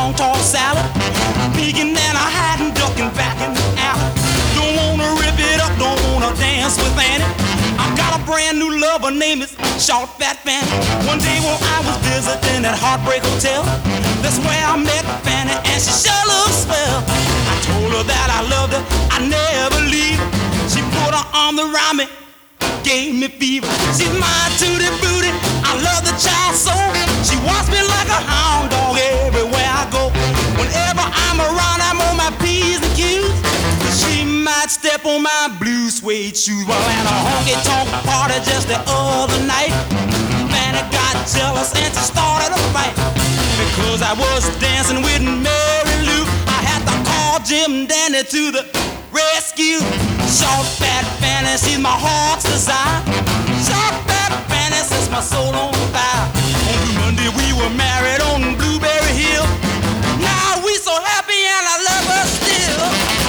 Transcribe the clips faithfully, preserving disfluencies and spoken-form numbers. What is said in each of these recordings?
long tall salad, peeking and a hiding, ducking back in the alley. Don't wanna rip it up, don't wanna dance with Annie. I got a brand new lover, name is Short Fat Fanny. One day when I was visiting at Heartbreak Hotel, that's where I met Fanny, and she sure looks swell. I told her that I loved her, I never leave her. She put her arm around me, gave me fever. She's my tutti frutti, I love the child so. She wants me like a hound dog everywhere I go. Whenever I'm around, I'm on my P's and Q's. She might step on my blue suede shoes. Well, at a honky-tonk party just the other night, Fanny got jealous and she started a fight. Because I was dancing with Mary Lou, I had to call Jim Dandy to the rescue. Short Fat Fanny, she's my heart's desire. Short Fat Fanny sets my soul on fire. On Blue Monday we were married on Blueberry Hill. Now we so happy and I love her still.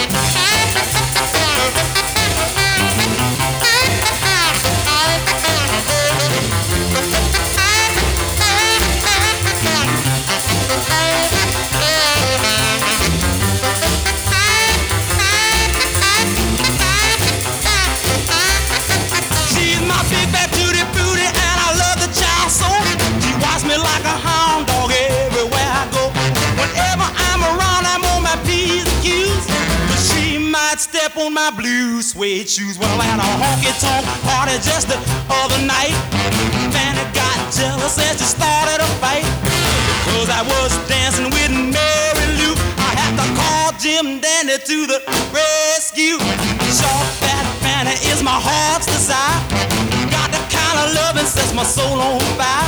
She's my big fat tutti frutti and I love the child so. She walks me like a hound dog everywhere I go. Whenever I'm around, I'm on my P's and Q's. But she might step on my blue suede shoes. Well, at a honky-tonk party just the other night, Fanny got jealous and she started a fight. Because I was dancing with Mary Lou, I had to call Jim Dandy to the rescue. Short Fat Fanny is my heart's desire. Got the kind of loving sets my soul on fire.